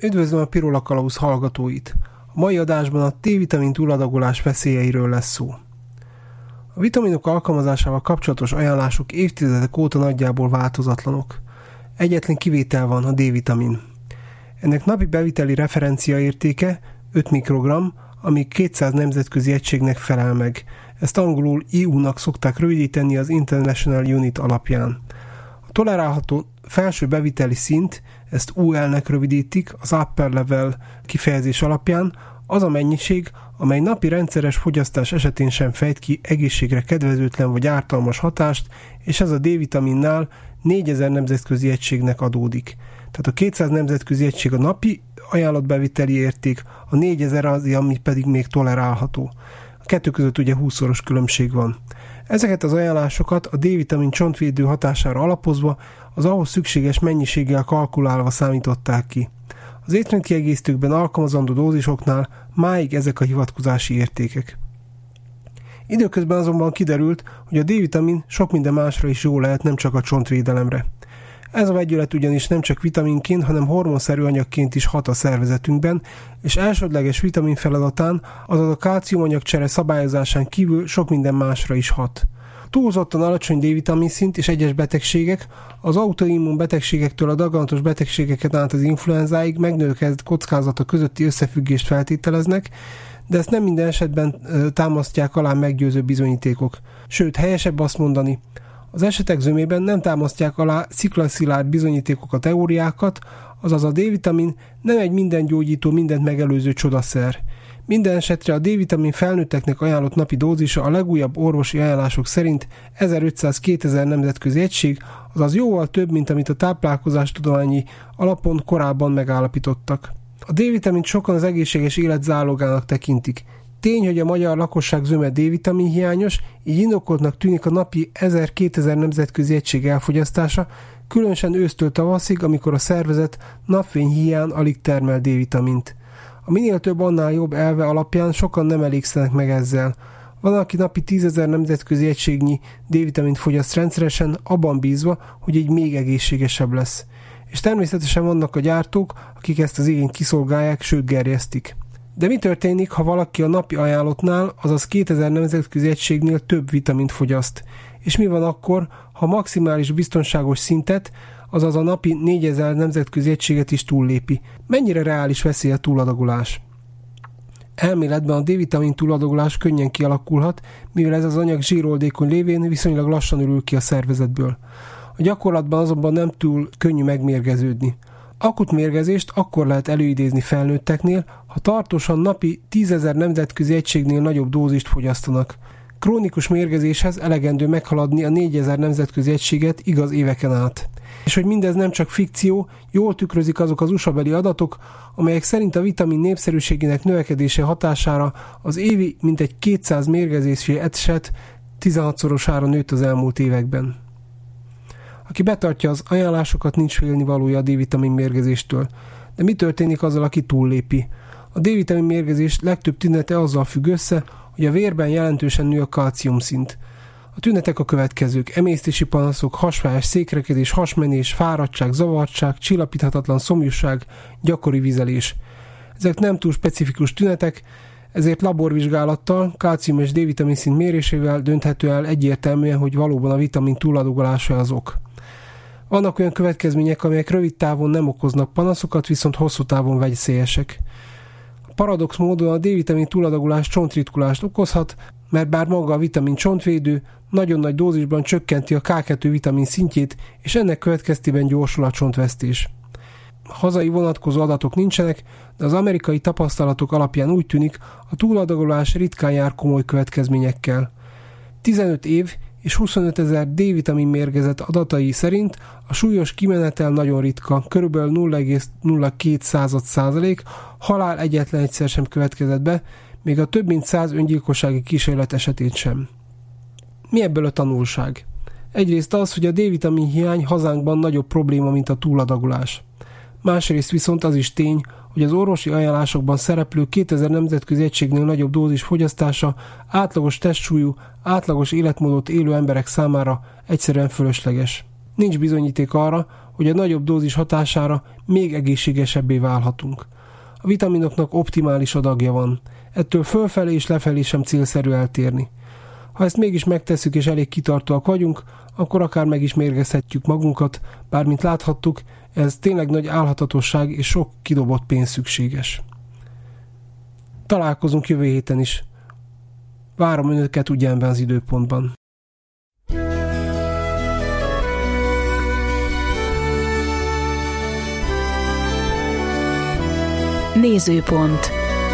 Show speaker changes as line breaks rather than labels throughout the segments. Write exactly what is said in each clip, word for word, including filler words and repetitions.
Üdvözlöm a Pirula Kalauz hallgatóit! A mai adásban a D-vitamin túladagolás veszélyeiről lesz szó. A vitaminok alkalmazásával kapcsolatos ajánlások évtizedek óta nagyjából változatlanok. Egyetlen kivétel van, a D-vitamin. Ennek napi beviteli referenciaértéke öt mikrogramm, ami kétszáz nemzetközi egységnek felel meg. Ezt angolul I U-nak szokták rövidíteni az International Unit alapján. A tolerálható felső beviteli szint, ezt U L-nek rövidítik az Upper Level kifejezés alapján, az a mennyiség, amely napi rendszeres fogyasztás esetén sem fejt ki egészségre kedvezőtlen vagy ártalmas hatást, és ez a D-vitaminnál négyezer nemzetközi egységnek adódik. Tehát a kétszáz nemzetközi egység a napi ajánlatbeviteli érték, a négyezer az, ami pedig még tolerálható. A kettő között ugye húszszoros különbség van. Ezeket az ajánlásokat a D-vitamin csontvédő hatására alapozva az ahhoz szükséges mennyiséggel kalkulálva számították ki. Az étrendkiegészítőkben alkalmazandó dózisoknál máig ezek a hivatkozási értékek. Időközben azonban kiderült, hogy a D-vitamin sok minden másra is jó lehet, nem csak a csontvédelemre. Ez a vegyület ugyanis nem csak vitaminként, hanem hormonszerű anyagként is hat a szervezetünkben, és elsődleges vitamin feladatán, azaz a kálciumanyagcsere szabályozásán kívül sok minden másra is hat. Túlzottan alacsony D-vitamin szint és egyes betegségek, az autoimmun betegségektől a daganatos betegségeken át az influenzáig megnövekedett kockázata közötti összefüggést feltételeznek, de ezt nem minden esetben támasztják alá meggyőző bizonyítékok. Sőt, helyesebb azt mondani, az esetek zömében nem támasztják alá sziklaszilárd bizonyítékok a teóriákat, azaz a D-vitamin nem egy minden gyógyító, mindent megelőző csodaszer. Minden esetre a D-vitamin felnőtteknek ajánlott napi dózisa a legújabb orvosi ajánlások szerint ezerötszáz-kétezer nemzetközi egység, azaz jóval több, mint amit a táplálkozástudományi alapon korábban megállapítottak. A D-vitamint sokan az egészséges élet zálogának tekintik. Tény, hogy a magyar lakosság zöme D-vitamin hiányos, így indokoltnak tűnik a napi ezer-kétezer nemzetközi egység elfogyasztása, különösen ősztől tavaszig, amikor a szervezet napfény hiány alig termel D-vitamint. A minél több, annál jobb elve alapján sokan nem elégszenek meg ezzel. Van, aki napi tízezer nemzetközi egységnyi D-vitamint fogyaszt rendszeresen, abban bízva, hogy így még egészségesebb lesz. És természetesen vannak a gyártók, akik ezt az igényt kiszolgálják, sőt gerjesztik. De mi történik, ha valaki a napi ajánlottnál, azaz kétezer nemzetközi egységnél több vitamint fogyaszt? És mi van akkor, ha maximális biztonságos szintet, azaz a napi négyezer nemzetközi egységet is túllépi? Mennyire reális veszély a túladagolás? Elméletben a D-vitamin túladagolás könnyen kialakulhat, mivel ez az anyag zsíroldékony lévén viszonylag lassan ürül ki a szervezetből. A gyakorlatban azonban nem túl könnyű megmérgeződni. Akut mérgezést akkor lehet előidézni felnőtteknél, ha tartósan napi tízezer nemzetközi egységnél nagyobb dózist fogyasztanak. Krónikus mérgezéshez elegendő meghaladni a négyezer nemzetközi egységet igaz éveken át. És hogy mindez nem csak fikció, jól tükrözik azok az u es á-beli adatok, amelyek szerint a vitamin népszerűségének növekedése hatására az évi mintegy kétszáz mérgezési eset tizenhatszorosára nőtt az elmúlt években. Aki betartja az ajánlásokat, nincs félnivalója a D-vitamin mérgezéstől. De mi történik azzal, aki túllépi? A D-vitamin mérgezés legtöbb tünete azzal függ össze, hogy a vérben jelentősen nő a kálciumszint. A tünetek a következők: emésztési panaszok, hasfájás, székrekedés, hasmenés, fáradtság, zavartság, csillapíthatatlan szomjúság, gyakori vizelés. Ezek nem túl specifikus tünetek, ezért laborvizsgálattal, kálcium és D-vitamin szint mérésével dönthető el egyértelműen, hogy valóban a vitamin túladagolása az ok. Vannak olyan következmények, amelyek rövid távon nem okoznak panaszokat, viszont hosszú távon veszélyesek. Paradox módon a D-vitamin túladagolás csontritkulást okozhat, mert bár maga a vitamin csontvédő, nagyon nagy dózisban csökkenti a ká kettő vitamin szintjét, és ennek következtében gyorsul a csontvesztés. Hazai vonatkozó adatok nincsenek, de az amerikai tapasztalatok alapján úgy tűnik, a túladagolás ritkán jár komoly következményekkel. tizenöt év és huszonötezer D-vitamin mérgezett adatai szerint a súlyos kimenetel nagyon ritka, kb. nulla egész nulla két százalék, halál egyetlen egyszer sem következett be, még a több mint száz öngyilkossági kísérlet esetén sem. Mi ebből a tanulság? Egyrészt az, hogy a D-vitamin hiány hazánkban nagyobb probléma, mint a túladagolás. Másrészt viszont az is tény, hogy az orvosi ajánlásokban szereplő kétezer nemzetközi egységnél nagyobb dózis fogyasztása átlagos testsúlyú, átlagos életmódot élő emberek számára egyszerűen fölösleges. Nincs bizonyíték arra, hogy a nagyobb dózis hatására még egészségesebbé válhatunk. A vitaminoknak optimális adagja van, ettől fölfelé és lefelé sem célszerű eltérni. Ha ezt mégis megtesszük és elég kitartóak vagyunk, akkor akár meg is mérgezhetjük magunkat, bár mint láthattuk, ez tényleg nagy álhatatosság és sok kidobott pénz szükséges. Találkozunk jövő héten is. Várom önöket ugyanebben az időpontban.
Nézőpont.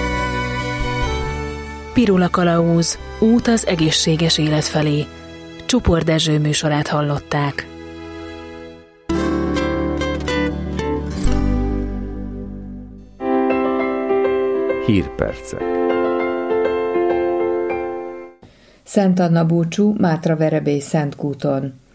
Pirula Kalauz, út az egészséges élet felé. Csupor Dezső műsorát hallották.
Hírpercek.
Szent Anna búcsú Mátra-Verebély Szentkúton.